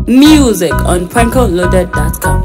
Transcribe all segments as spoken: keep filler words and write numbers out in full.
Music on prankle loaded dot com.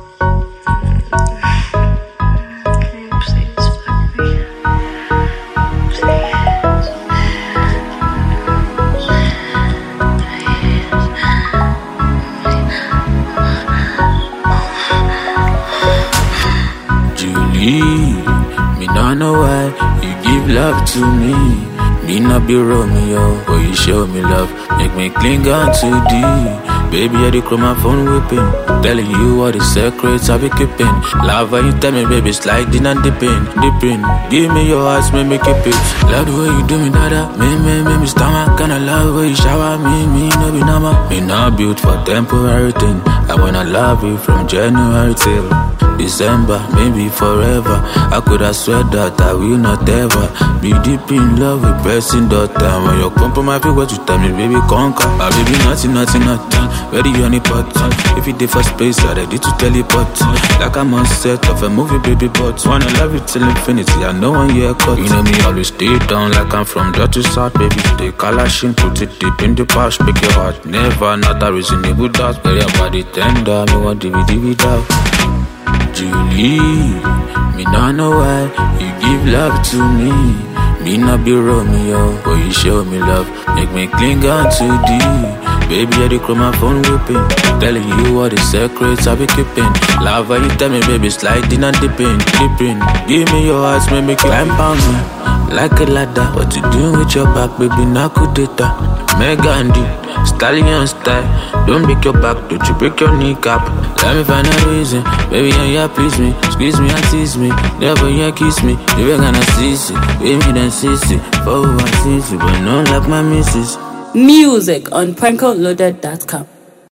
Julie, me not know why you give love to me. Me not be Romeo, but you show me love, make me cling on too deep. Baby, I declare my phone whipping, telling you all the secrets I be keeping. Love when you tell me, baby, sliding and dipping, dipping. Give me your heart, make me keep it. Love the way you do me, dada. Me, me, me, me stomach. Kinda love the way you shower me, me, no be nama. Me not built for temporary thing. I wanna love you from January till December, maybe forever. I could have swear that I will not ever be deep in love with pressing daughter. When you come for my feet, what you tell me, baby, conquer. My baby, nothing, nothing, nothing. Ready on the pot. If you did for space, I ready to teleport. Like I'm on set of a movie, baby, but wanna love you till infinity. I know one year cut. You know me, always stay down like I'm from dirty south, baby. Stay calashing, put it deep in the past. Break your heart, never, not a reasonable doubt. Get your body tender, me want D V D without. Julie, me not know why you give love to me. Me not be Romeo, but you show me love, make me cling on too deep. Baby, I declare my phone whipping, telling you all the secrets I be keeping. Love when you tell me, baby, sliding and dipping, dipping. Give me your heart, make me climb on me like a ladder. What you doing with your back, baby? Naku data, Megandi, stallion style. Don't break your back, don't you break your kneecap. Let me find a reason, baby, and you please me, squeeze me and tease me. Never you kiss me, you ain't gonna see it. Baby, then see it, for who I see it, but not like my missus. Music on prankle loaded dot com.